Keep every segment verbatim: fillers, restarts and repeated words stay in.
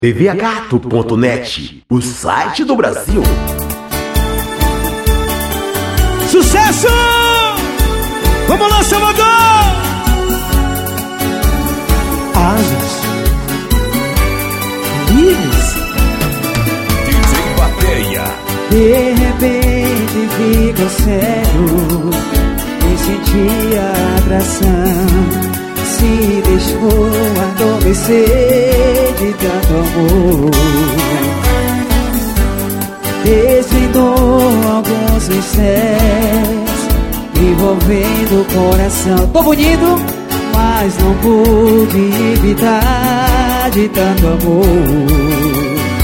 T V gato ponto net, o site do Brasil. Sucesso! Vamos lá, Salvador! Asas livres. D J Bateia. De repente ficou sério e sentia atração. Se deixou adormecer de tanto amor. Desvendou alguns mistérios envolvendo o coração. Tô bonito, mas não pude evitar de tanto amor.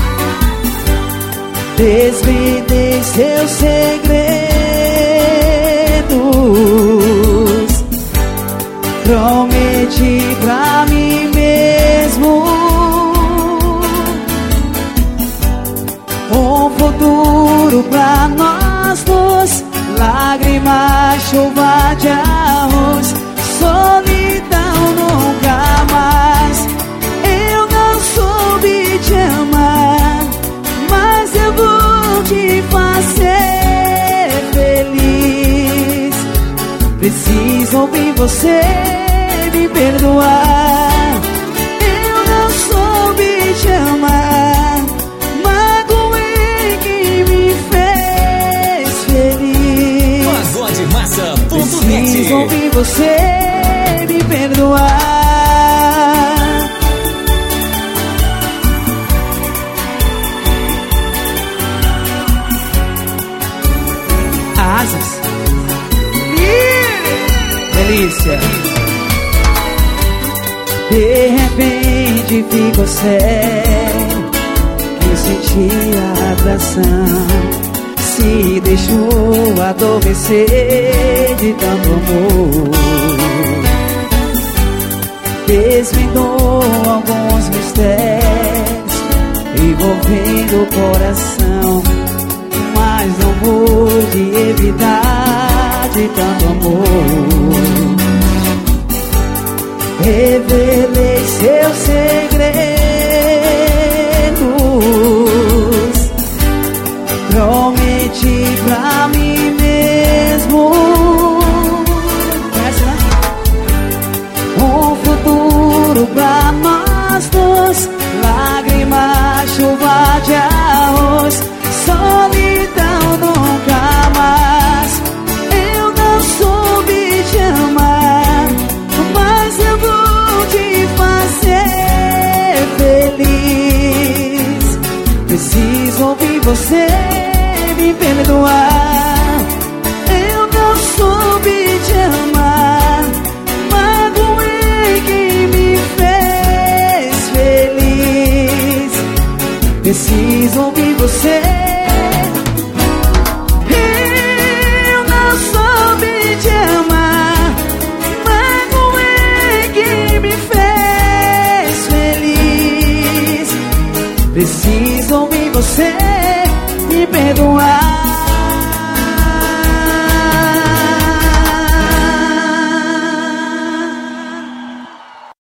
Desvendei seus segredos, prometi pra mim mesmo um futuro pra nós dois. Lágrimas, chuva de arroz, solidão nunca mais. Eu não soube te amar, mas eu vou te fazer feliz. Preciso ouvir você me perdoar. Eu não soube te amar, magoei quem me fez feliz. Pagode Massa ponto net. Preciso ouvir você me perdoar. Asas, delícia. De repente ficou sério e sentia atração. Se deixou adormecer de tanto amor. Desvendou alguns mistérios envolvendo o coração, mas não pude evitar de tanto amor. Revelei seus segredos, prometi pra mim mesmo um futuro pra nós dois. Lágrimas, chuva de arroz, solidão nunca mais. Eu não soube te amar, mas eu vou te fazer feliz. Preciso ouvir você me perdoar. Eu não soube te amar, magoei quem me fez feliz. Preciso ouvir você. Eu não soube te amar, magoei quem me fez feliz. Preciso ouvir você me perdoar.